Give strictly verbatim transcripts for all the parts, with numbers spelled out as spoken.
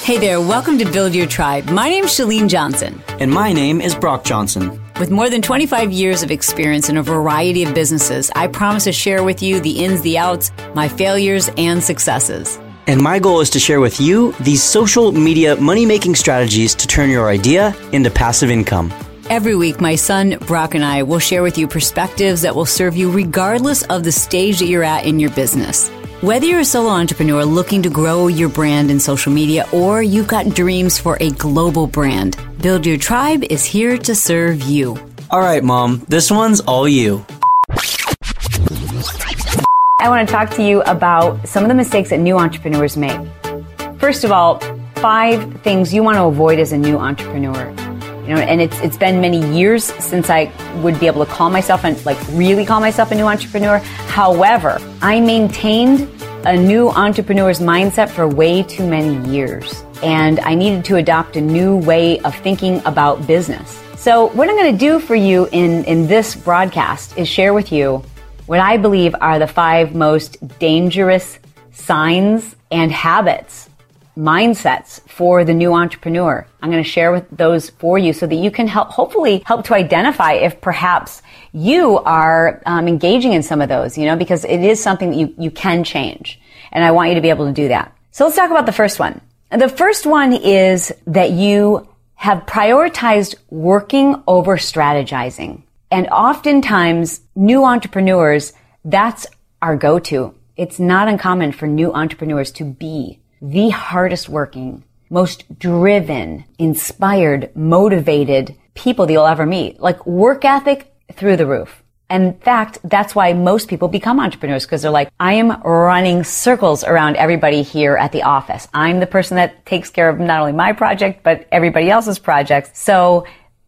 Hey there, welcome to Build Your Tribe. My name's Chalene Johnson. And my name is Brock Johnson. With more than twenty-five years of experience in a variety of businesses, I promise to share with you the ins, the outs, my failures, and successes. And my goal is to share with you these social media money-making strategies to turn your idea into passive income. Every week, my son, Brock, and I will share with you perspectives that will serve you regardless of the stage that you're at in your business. Whether you're a solo entrepreneur looking to grow your brand in social media or you've got dreams for a global brand, Build Your Tribe is here to serve you. All right, Mom, this one's all you. I want to talk to you about some of the mistakes that new entrepreneurs make. First of all, five things you want to avoid as a new entrepreneur. You know, and it's it's been many years since I would be able to call myself and like really call myself a new entrepreneur. However, I maintained a new entrepreneur's mindset for way too many years, and I needed to adopt a new way of thinking about business. So what I'm going to do for you in, in this broadcast is share with you what I believe are the five most dangerous signs and habits, mindsets for the new entrepreneur. I'm going to share with those for you so that you can help, hopefully help to identify if perhaps you are um, engaging in some of those, you know, because it is something that you, you can change. And I want you to be able to do that. So let's talk about the first one. The first one is that you have prioritized working over strategizing. And oftentimes new entrepreneurs, that's our go-to. It's not uncommon for new entrepreneurs to be the hardest working, most driven, inspired, motivated people that you'll ever meet. Like work ethic through the roof. In fact, that's why most people become entrepreneurs, because they're like, I am running circles around everybody here at the office. I'm the person that takes care of not only my project, but everybody else's projects. So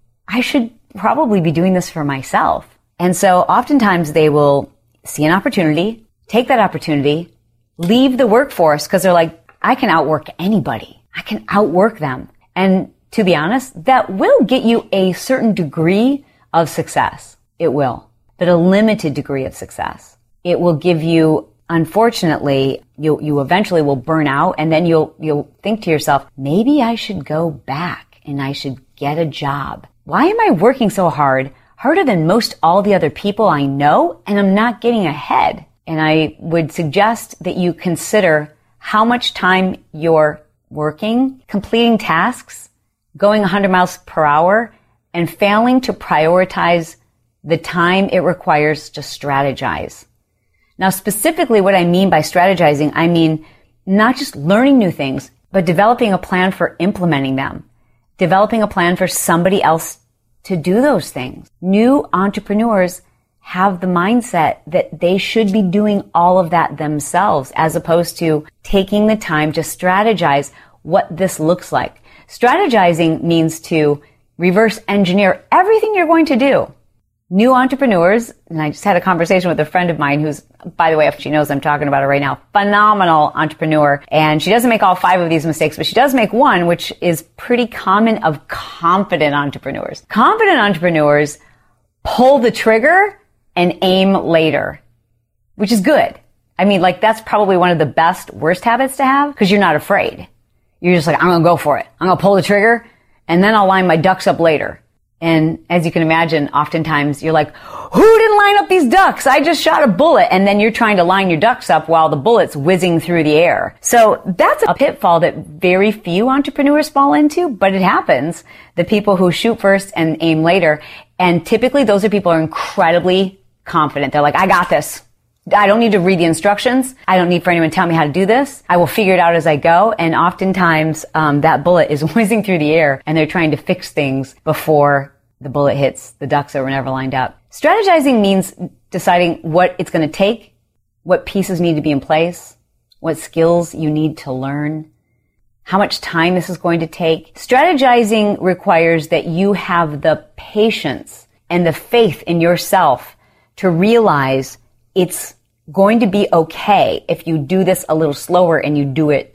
I should probably be doing this for myself. And so oftentimes they will see an opportunity, take that opportunity, leave the workforce because they're like, I can outwork anybody. I can outwork them. And to be honest, that will get you a certain degree of success. It will, but a limited degree of success. It will give you, unfortunately, you you eventually will burn out, and then you'll you'll think to yourself, maybe I should go back and I should get a job. Why am I working so hard, harder than most all the other people I know, and I'm not getting ahead? And I would suggest that you consider how much time you're working, completing tasks, going one hundred miles per hour, and failing to prioritize the time it requires to strategize. Now, specifically what I mean by strategizing, I mean not just learning new things, but developing a plan for implementing them, developing a plan for somebody else to do those things. New entrepreneurs have the mindset that they should be doing all of that themselves, as opposed to taking the time to strategize what this looks like. Strategizing means to reverse engineer everything you're going to do. New entrepreneurs, and I just had a conversation with a friend of mine who's, by the way, if she knows I'm talking about her right now, phenomenal entrepreneur. And she doesn't make all five of these mistakes, but she does make one, which is pretty common of confident entrepreneurs. Confident entrepreneurs pull the trigger and aim later, which is good. I mean, like, that's probably one of the best, worst habits to have, because you're not afraid. You're just like, I'm going to go for it. I'm going to pull the trigger, and then I'll line my ducks up later. And as you can imagine, oftentimes you're like, who didn't line up these ducks? I just shot a bullet. And then you're trying to line your ducks up while the bullet's whizzing through the air. So that's a pitfall that very few entrepreneurs fall into, but it happens. The people who shoot first and aim later. And typically those are people who are incredibly confident. They're like, I got this. I don't need to read the instructions. I don't need for anyone to tell me how to do this. I will figure it out as I go. And oftentimes, um, that bullet is whizzing through the air and they're trying to fix things before the bullet hits the ducks that were never lined up. Strategizing means deciding what it's going to take, what pieces need to be in place, what skills you need to learn, how much time this is going to take. Strategizing requires that you have the patience and the faith in yourself to realize it's going to be okay if you do this a little slower and you do it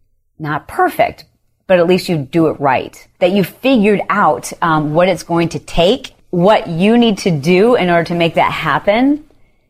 not perfect, but at least you do it right. That you figured out um, what it's going to take, what you need to do in order to make that happen,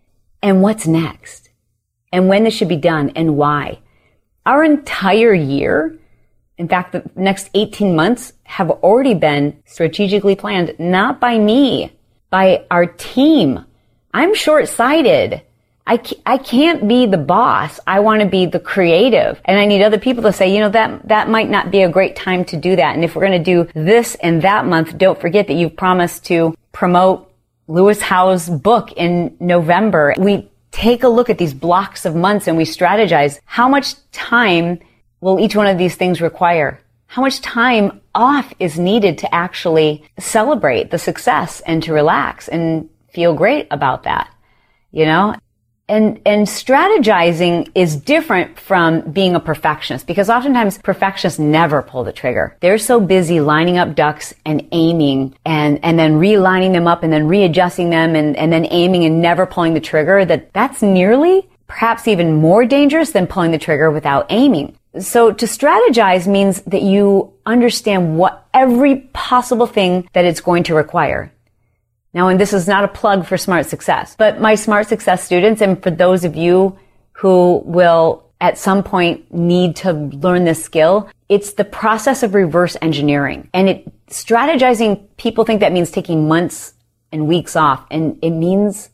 and what's next, and when this should be done, and why. Our entire year, In fact, the next eighteen months have already been strategically planned, not by me, by our team. I'm short-sighted. I I can't be the boss. I want to be the creative. And I need other people to say, you know, that, that might not be a great time to do that. And if we're going to do this and that month, don't forget that you've promised to promote Lewis Howes' book in November. We take a look at these blocks of months and we strategize. How much time will each one of these things require? How much time off is needed to actually celebrate the success and to relax and feel great about that? You know? And, and strategizing is different from being a perfectionist, because oftentimes perfectionists never pull the trigger. They're so busy lining up ducks and aiming and, and then realigning them up and then readjusting them and, and then aiming and never pulling the trigger that that's nearly, perhaps even more dangerous than pulling the trigger without aiming. So to strategize means that you understand what every possible thing that it's going to require. Now, and this is not a plug for Smart Success, but my Smart Success students, and for those of you who will at some point need to learn this skill, it's the process of reverse engineering. And it, strategizing, people think that means taking months and weeks off, and it means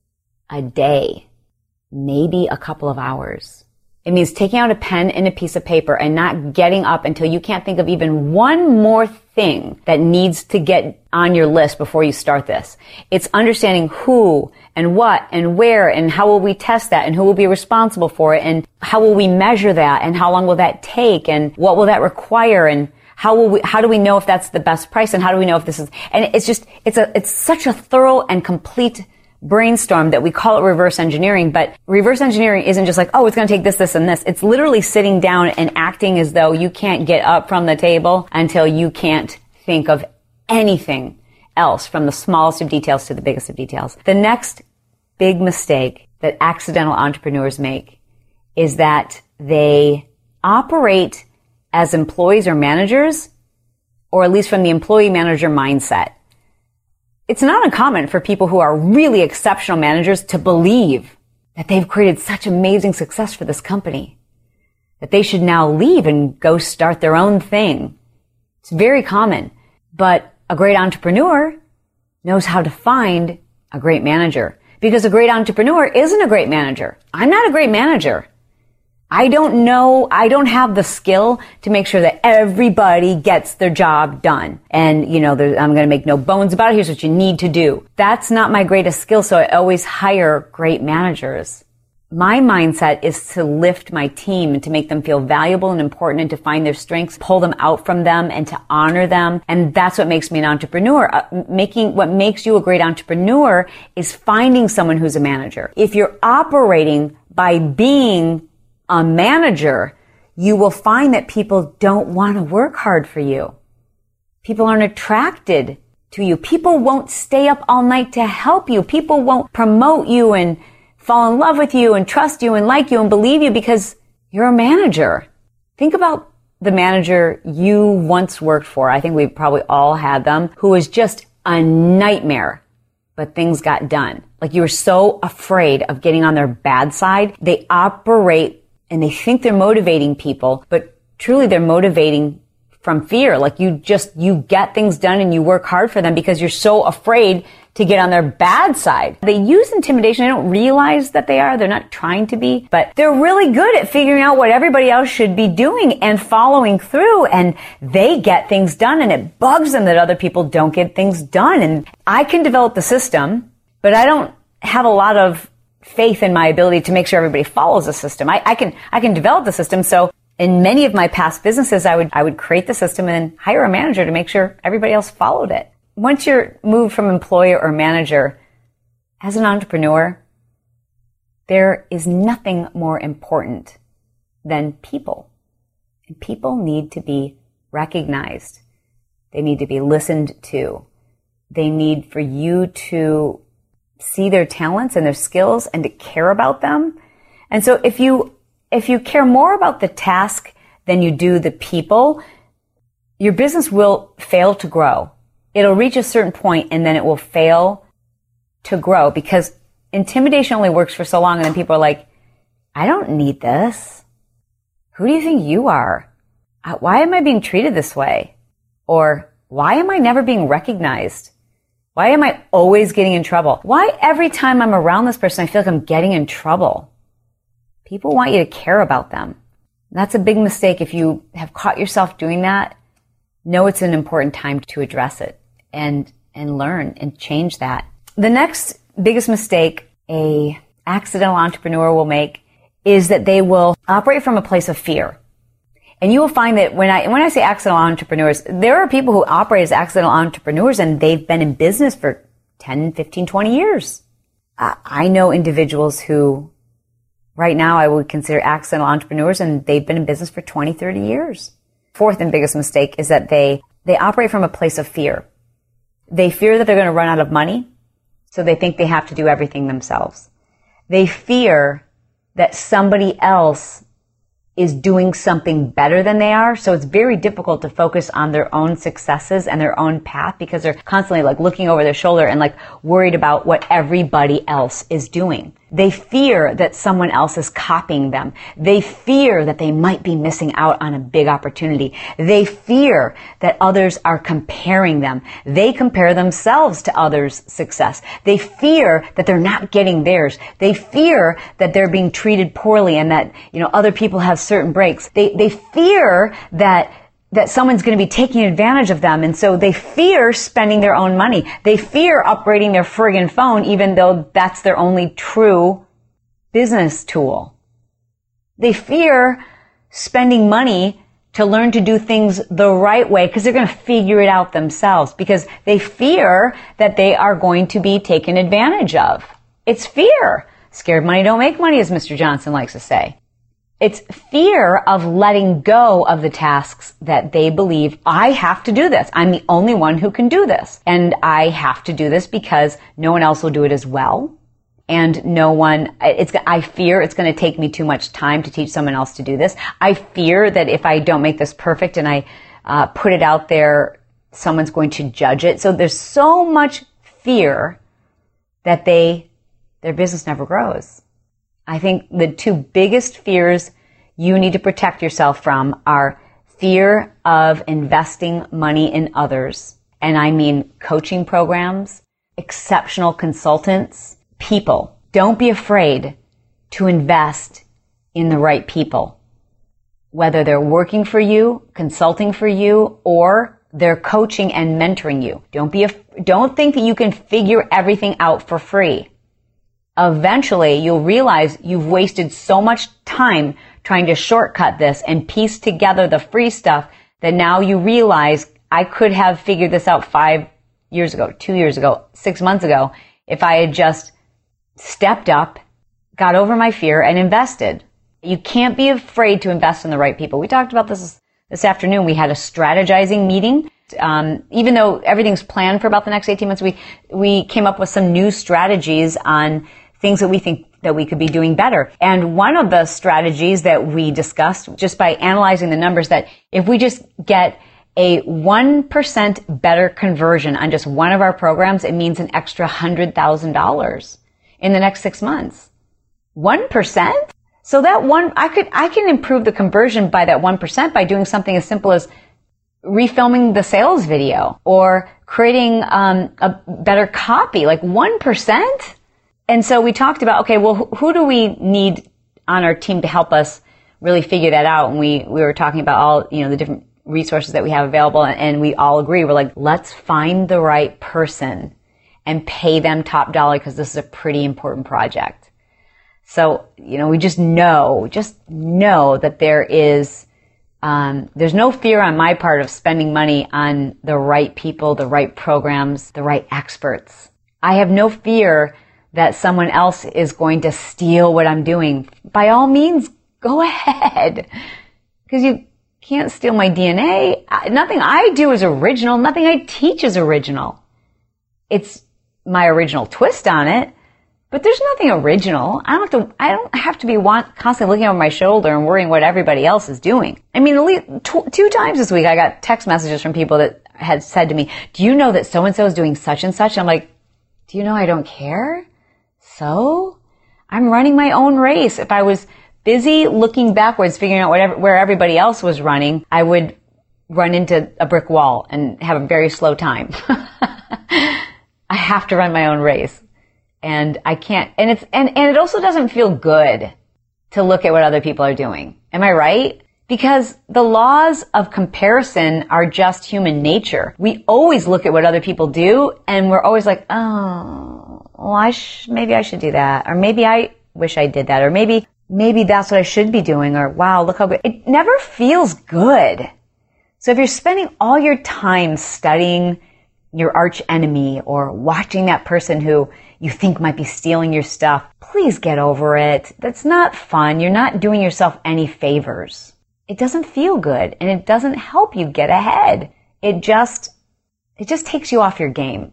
a day, maybe a couple of hours. It means taking out a pen and a piece of paper and not getting up until you can't think of even one more thing that needs to get on your list before you start this. It's understanding who and what and where and how will we test that and who will be responsible for it and how will we measure that and how long will that take and what will that require and how will we, how do we know if that's the best price and how do we know if this is, and it's just, it's a, it's such a thorough and complete brainstorm that we call it reverse engineering, but reverse engineering isn't just like, oh, it's going to take this, this, and this. It's literally sitting down and acting as though you can't get up from the table until you can't think of anything else, from the smallest of details to the biggest of details. The next big mistake that accidental entrepreneurs make is that they operate as employees or managers, or at least from the employee manager mindset. It's not uncommon for people who are really exceptional managers to believe that they've created such amazing success for this company, that they should now leave and go start their own thing. It's very common. But a great entrepreneur knows how to find a great manager, because a great entrepreneur isn't a great manager. I'm not a great manager. I don't know, I don't have the skill to make sure that everybody gets their job done. And, you know, I'm going to make no bones about it. Here's what you need to do. That's not my greatest skill, so I always hire great managers. My mindset is to lift my team and to make them feel valuable and important and to find their strengths, pull them out from them and to honor them. And that's what makes me an entrepreneur. Uh, making, what makes you a great entrepreneur is finding someone who's a manager. If you're operating by being a manager, you will find that people don't want to work hard for you. People aren't attracted to you. People won't stay up all night to help you. People won't promote you and fall in love with you and trust you and like you and believe you because you're a manager. Think about the manager you once worked for. I think we've probably all had them, who was just a nightmare, but things got done. Like, you were so afraid of getting on their bad side. They operate and they think they're motivating people, but truly they're motivating from fear. Like, you just, you get things done and you work hard for them because you're so afraid to get on their bad side. They use intimidation. They don't realize that they are. They're not trying to be, but they're really good at figuring out what everybody else should be doing and following through, and they get things done, and it bugs them that other people don't get things done. And I can develop the system, but I don't have a lot of faith in my ability to make sure everybody follows the system. I, I can, I can develop the system. So in many of my past businesses, I would, I would create the system and then hire a manager to make sure everybody else followed it. Once you're moved from employer or manager, as an entrepreneur, there is nothing more important than people. And people need to be recognized. They need to be listened to. They need for you to see their talents and their skills and to care about them. And so if you, if you care more about the task than you do the people, your business will fail to grow. It'll reach a certain point and then it will fail to grow, because intimidation only works for so long. And then people are like, I don't need this. Who do you think you are? why am I being treated this way? Or why am I never being recognized? Why am I always getting in trouble? Why every time I'm around this person, I feel like I'm getting in trouble? People want you to care about them. That's a big mistake. If you have caught yourself doing that, know it's an important time to address it and, and learn and change that. The next biggest mistake a accidental entrepreneur will make is that they will operate from a place of fear. And you will find that when I, when I say accidental entrepreneurs, there are people who operate as accidental entrepreneurs and they've been in business for ten, fifteen, twenty years. Uh, I know individuals who right now I would consider accidental entrepreneurs and they've been in business for twenty, thirty years. Fourth and biggest mistake is that they, they operate from a place of fear. They fear that they're going to run out of money, so they think they have to do everything themselves. They fear that somebody else is doing something better than they are. So it's very difficult to focus on their own successes and their own path because they're constantly like looking over their shoulder and like worried about what everybody else is doing. They fear that someone else is copying them. They fear that they might be missing out on a big opportunity. They fear that others are comparing them. They compare themselves to others' success. They fear that they're not getting theirs. They fear that they're being treated poorly and that, you know, other people have certain breaks. They, they fear that that someone's going to be taking advantage of them. And so they fear spending their own money. They fear upgrading their friggin' phone, even though that's their only true business tool. They fear spending money to learn to do things the right way because they're going to figure it out themselves because they fear that they are going to be taken advantage of. It's fear. Scared money don't make money, as Mister Johnson likes to say. It's fear of letting go of the tasks that they believe, I have to do this. I'm the only one who can do this. And I have to do this because no one else will do it as well. And no one, it's, I fear it's going to take me too much time to teach someone else to do this. I fear that if I don't make this perfect and I uh, put it out there, someone's going to judge it. So there's so much fear that they, their business never grows. I think the two biggest fears you need to protect yourself from are fear of investing money in others. And I mean coaching programs, exceptional consultants, people. Don't be afraid to invest in the right people. Whether they're working for you, consulting for you, or they're coaching and mentoring you. Don't be, don't think that you can figure everything out for free. Eventually, you'll realize you've wasted so much time trying to shortcut this and piece together the free stuff that now you realize I could have figured this out five years ago, two years ago, six months ago, if I had just stepped up, got over my fear, and invested. You can't be afraid to invest in the right people. We talked about this this afternoon. We had a strategizing meeting. Um, even though everything's planned for about the next eighteen months, we we came up with some new strategies on things that we think that we could be doing better. And one of the strategies that we discussed, just by analyzing the numbers, that if we just get a one percent better conversion on just one of our programs, it means an extra one hundred thousand dollars in the next six months. one percent? So that one, I could, I can improve the conversion by that one percent by doing something as simple as refilming the sales video or creating um, a better copy, like one percent. And so we talked about, okay, well, who do we need on our team to help us really figure that out? And we, we were talking about all, you know, the different resources that we have available. And we all agree. We're like, let's find the right person and pay them top dollar because this is a pretty important project. So, you know, we just know, just know that there is, um, there's no fear on my part of spending money on the right people, the right programs, the right experts. I have no fear that someone else is going to steal what I'm doing. By all means, go ahead. Because you can't steal my D N A. Nothing I do is original. Nothing I teach is original. It's my original twist on it, but there's nothing original. I don't have to, I don't have to be want, constantly looking over my shoulder and worrying what everybody else is doing. I mean, at least tw- two times this week I got text messages from people that had said to me, do you know that so-and-so is doing such and such? I'm like, do you know I don't care? So I'm running my own race. If I was busy looking backwards, figuring out whatever, where everybody else was running, I would run into a brick wall and have a very slow time. I have to run my own race. And I can't, and it's, and, and it also doesn't feel good to look at what other people are doing. Am I right? Because the laws of comparison are just human nature. We always look at what other people do and we're always like, oh, well, I sh- maybe I should do that. Or maybe I wish I did that. Or maybe, maybe that's what I should be doing. Or wow, look how good. It never feels good. So if you're spending all your time studying your arch enemy or watching that person who you think might be stealing your stuff, please get over it. That's not fun. You're not doing yourself any favors. It doesn't feel good and it doesn't help you get ahead. It just, it just takes you off your game.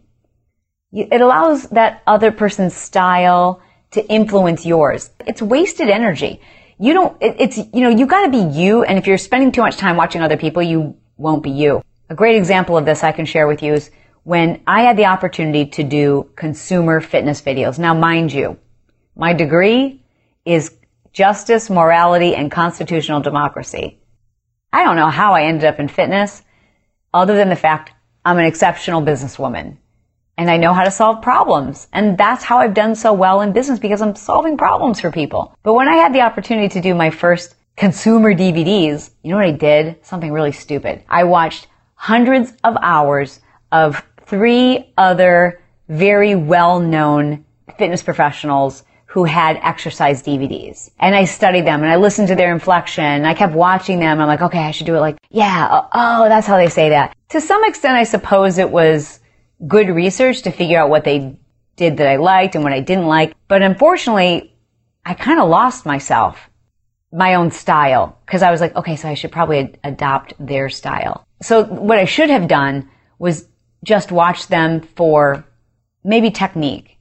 It allows that other person's style to influence yours. It's wasted energy. You don't, it, it's, you know, you gotta be you, and if you're spending too much time watching other people, you won't be you. A great example of this I can share with you is when I had the opportunity to do consumer fitness videos. Now, mind you, my degree is justice, morality, and constitutional democracy. I don't know how I ended up in fitness, other than the fact I'm an exceptional businesswoman. And I know how to solve problems. And that's how I've done so well in business, because I'm solving problems for people. But when I had the opportunity to do my first consumer D V Ds, you know what I did? Something really stupid. I watched hundreds of hours of three other very well-known fitness professionals who had exercise D V Ds. And I studied them and I listened to their inflection and I kept watching them. I'm like, okay, I should do it like, yeah, oh, oh, that's how they say that. To some extent, I suppose it was good research to figure out what they did that I liked and what I didn't like. But unfortunately, I kind of lost myself, my own style, because I was like, okay, so I should probably ad- adopt their style. So what I should have done was just watch them for maybe technique,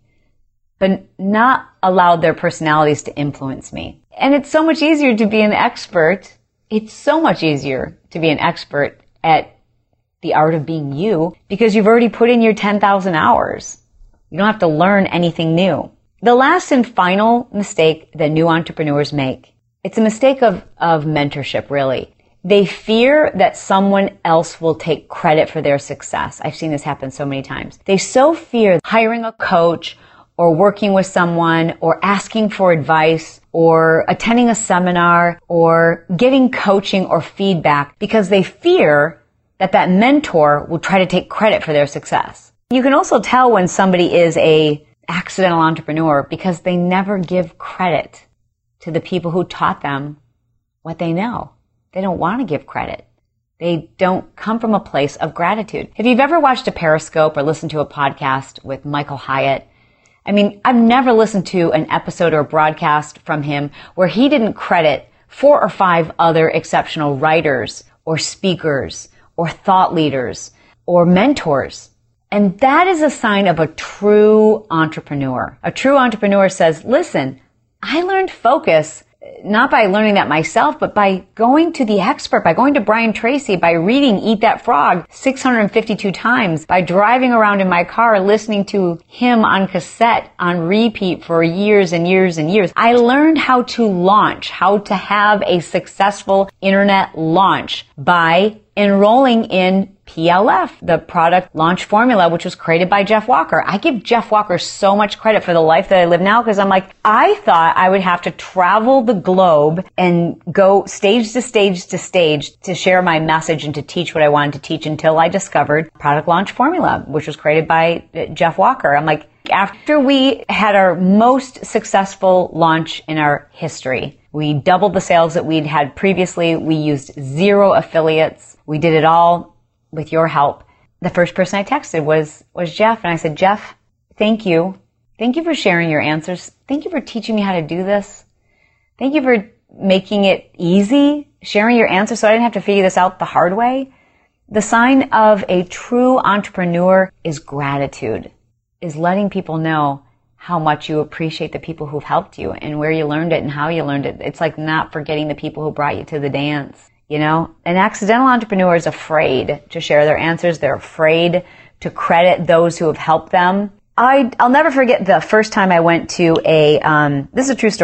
but not allow their personalities to influence me. And it's so much easier to be an expert. It's so much easier to be an expert at the art of being you because you've already put in your ten thousand hours. You don't have to learn anything new. The last and final mistake that new entrepreneurs make, it's a mistake of, of mentorship, really. They fear that someone else will take credit for their success. I've seen this happen so many times. They so fear hiring a coach or working with someone or asking for advice or attending a seminar or getting coaching or feedback because they fear that that mentor will try to take credit for their success. You can also tell when somebody is a accidental entrepreneur because they never give credit to the people who taught them what they know. They don't want to give credit. They don't come from a place of gratitude. If you've ever watched a Periscope or listened to a podcast with Michael Hyatt, I mean, I've never listened to an episode or a broadcast from him where he didn't credit four or five other exceptional writers or speakers or thought leaders or mentors. And that is a sign of a true entrepreneur. A true entrepreneur says, listen, I learned focus not by learning that myself, but by going to the expert, by going to Brian Tracy, by reading Eat That Frog six hundred fifty-two times, by driving around in my car listening to him on cassette on repeat for years and years and years. I learned how to launch, how to have a successful internet launch by enrolling in P L F, the product launch formula, which was created by Jeff Walker. I give Jeff Walker so much credit for the life that I live now because I'm like, I thought I would have to travel the globe and go stage to stage to stage to share my message and to teach what I wanted to teach until I discovered product launch formula, which was created by Jeff Walker. I'm like, after we had our most successful launch in our history, we doubled the sales that we'd had previously. We used zero affiliates. We did it all with your help. The first person I texted was, was Jeff. And I said, Jeff, thank you. Thank you for sharing your answers. Thank you for teaching me how to do this. Thank you for making it easy, sharing your answers so I didn't have to figure this out the hard way. The sign of a true entrepreneur is gratitude, is letting people know how much you appreciate the people who've helped you and where you learned it and how you learned it. It's like not forgetting the people who brought you to the dance. You know, an accidental entrepreneur is afraid to share their answers. They're afraid to credit those who have helped them. I, I'll never forget the first time I went to a, um, this is a true story.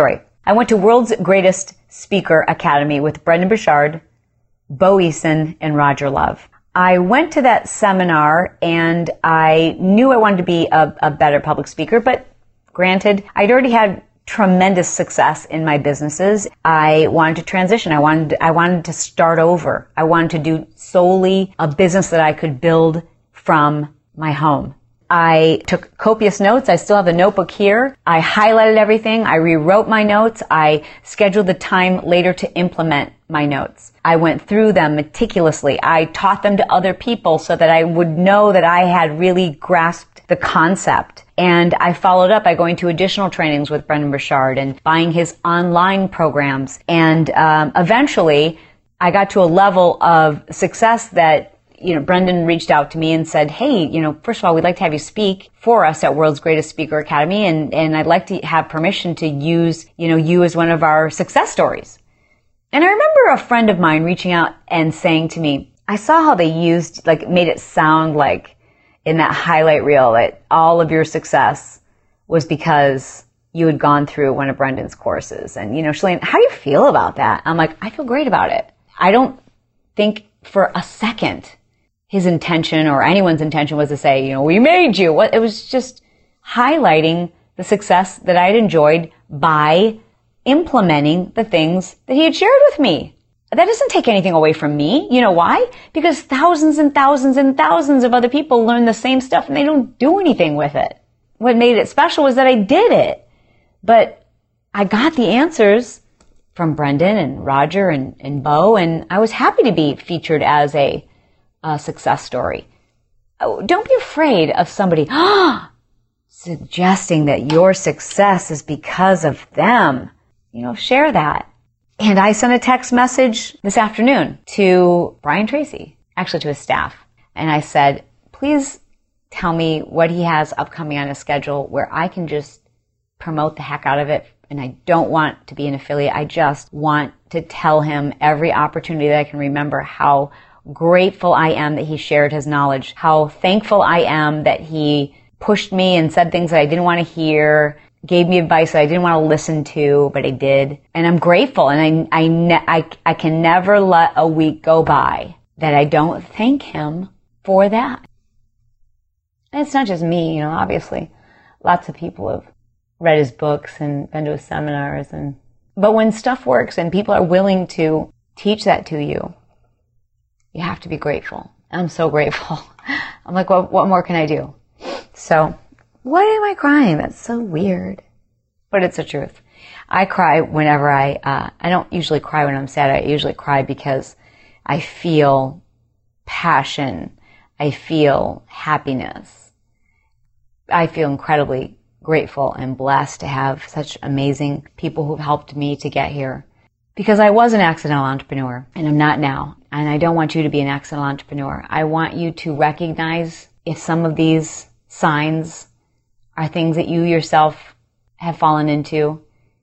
I went to World's Greatest Speaker Academy with Brendon Burchard, Bo Eason, and Roger Love. I went to that seminar and I knew I wanted to be a, a better public speaker, but granted, I'd already had tremendous success in my businesses. I wanted to transition. I wanted, I wanted to start over. I wanted to do solely a business that I could build from my home. I took copious notes. I still have the notebook here. I highlighted everything. I rewrote my notes. I scheduled the time later to implement my notes. I went through them meticulously. I taught them to other people so that I would know that I had really grasped the concept. And I followed up by going to additional trainings with Brendon Burchard and buying his online programs. And um, eventually, I got to a level of success that you know, Brendon reached out to me and said, hey, you know, first of all, we'd like to have you speak for us at World's Greatest Speaker Academy, and, and I'd like to have permission to use, you know, you as one of our success stories. And I remember a friend of mine reaching out and saying to me, I saw how they used, like, made it sound like in that highlight reel that all of your success was because you had gone through one of Brendon's courses. And, you know, Chalene, how do you feel about that? I'm like, I feel great about it. I don't think for a second his intention or anyone's intention was to say, you know, we made you. What, it was just highlighting the success that I had enjoyed by implementing the things that he had shared with me. That doesn't take anything away from me. You know why? Because thousands and thousands and thousands of other people learn the same stuff and they don't do anything with it. What made it special was that I did it. But I got the answers from Brendon and Roger and, and Bo, and I was happy to be featured as a a success story. Oh, don't be afraid of somebody ah, suggesting that your success is because of them. You know, share that. And I sent a text message this afternoon to Brian Tracy, actually to his staff. And I said, please tell me what he has upcoming on his schedule where I can just promote the heck out of it. And I don't want to be an affiliate. I just want to tell him every opportunity that I can remember how grateful I am that he shared his knowledge, how thankful I am that he pushed me and said things that I didn't want to hear, gave me advice that I didn't want to listen to, but I did. And I'm grateful, and I, I, ne- I, I can never let a week go by that I don't thank him for that. And it's not just me, you know, obviously. Lots of people have read his books and been to his seminars, and but when stuff works and people are willing to teach that to you, you have to be grateful. I'm so grateful. I'm like, well, what more can I do? So, why am I crying? That's so weird. But it's the truth. I cry whenever I, uh, I don't usually cry when I'm sad. I usually cry because I feel passion. I feel happiness. I feel incredibly grateful and blessed to have such amazing people who've helped me to get here. Because I was an accidental entrepreneur, and I'm not now. And I don't want you to be an accidental entrepreneur. I want you to recognize if some of these signs are things that you yourself have fallen into,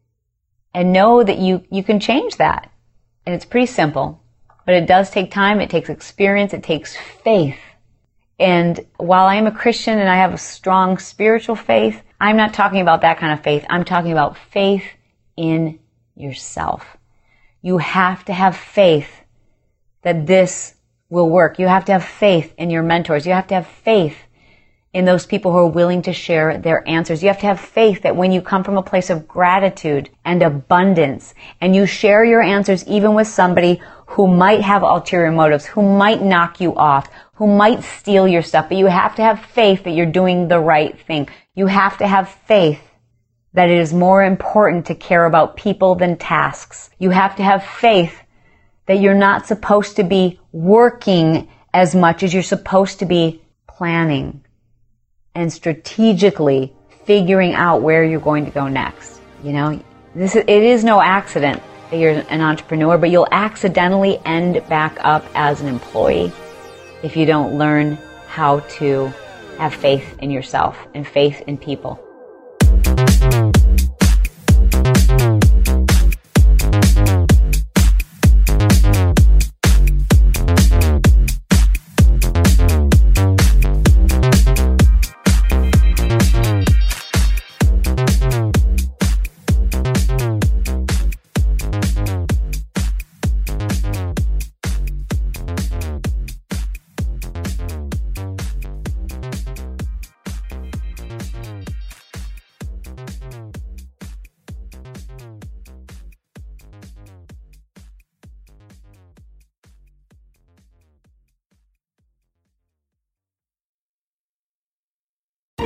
and know that you, you can change that. And it's pretty simple, but it does take time. It takes experience. It takes faith. And while I am a Christian and I have a strong spiritual faith, I'm not talking about that kind of faith. I'm talking about faith in yourself. You have to have faith that this will work. You have to have faith in your mentors. You have to have faith in those people who are willing to share their answers. You have to have faith that when you come from a place of gratitude and abundance, and you share your answers even with somebody who might have ulterior motives, who might knock you off, who might steal your stuff, but you have to have faith that you're doing the right thing. You have to have faith that it is more important to care about people than tasks. You have to have faith that you're not supposed to be working as much as you're supposed to be planning and strategically figuring out where you're going to go next. You know, this is, it is no accident that you're an entrepreneur, but you'll accidentally end back up as an employee if you don't learn how to have faith in yourself and faith in people.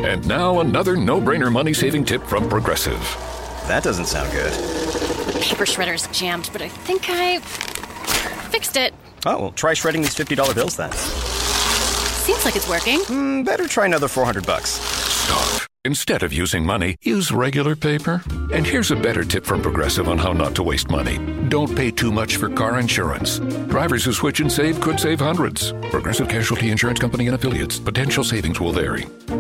And now another no-brainer money-saving tip from Progressive. That doesn't sound good. The paper shredder's jammed, but I think I fixed it. Oh, well, try shredding these fifty dollar bills then. Seems like it's working. Mm, better try another four hundred bucks. Stop. Instead of using money, use regular paper. And here's a better tip from Progressive on how not to waste money. Don't pay too much for car insurance. Drivers who switch and save could save hundreds. Progressive Casualty Insurance Company and Affiliates. Potential savings will vary.